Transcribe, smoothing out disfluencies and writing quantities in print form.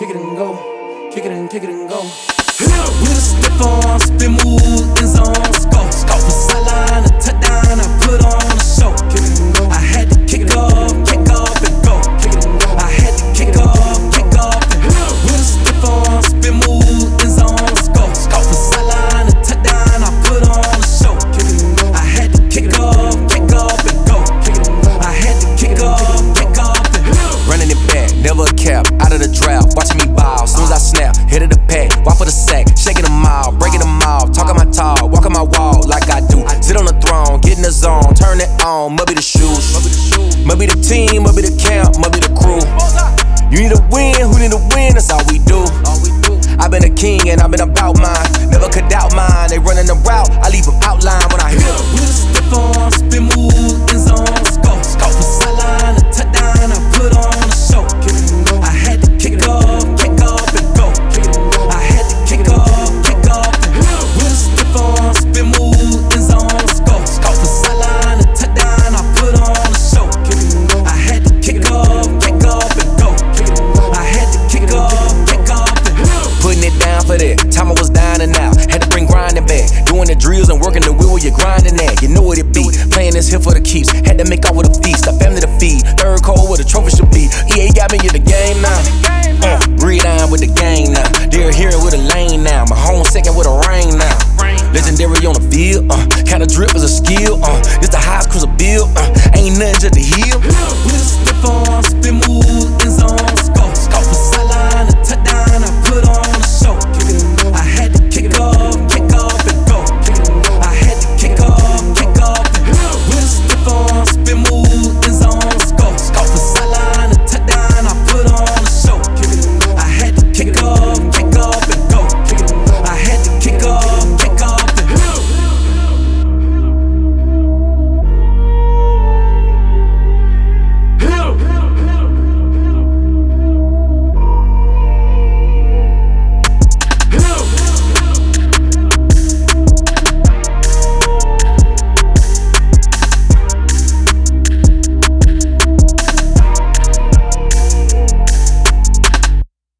kick it and go, kick it and go. With a stiff on, spin move, in zone, score. From sideline to touchdown, I put on a show. Kick it and go. I had to kick off and go. Kick it and go. I had to kick off and with a stiff on, spin move, in zone, score. From sideline to touchdown, I put on a show. Kick it and go. I had to kick off and go. Kick it and go. I had to kick off and running it back, never a cap, out of the drought, watching me ball, soon as I snap, hit of the pack, walk for the sack, shaking them all, breaking them off, talking my talk, walking my wall like I do, sit on the throne, get in the zone, turn it on, must be the shoes, must be the team, must be the camp, must be the crew. You need a win, who need a win, that's all we do. I've been a king and I've been about mine, never could doubt mine, they running the route, I leave them outline when I hit them. With a stiff on, spin move, in zone, score. From sideline to touchdown, I put on a show. Kick it and go. I had to kick off and go. Kick it and go. I had to kick off and with a stiff on, spin move, in zone, score. From sideline to touchdown, I put on a show. Kick it and go. I had to kick off and go. Kick it and go. I had to kick off and putting it down for that, time I was down and out, had to bring grinding back, doing the drills and working the wheel where you're grinding at, you know what it be, playing this here for the keeps, had to make off with a feast, a family to feed, third cold where the trophy should be, EA got me in the game now, breathe on with the game now, they're here with a lane now, my home second with a rain now, legendary on the field, kinda drip is a skill, it's the highest cruiser bill, ain't nothing just to heal. With a stiff on, spin move.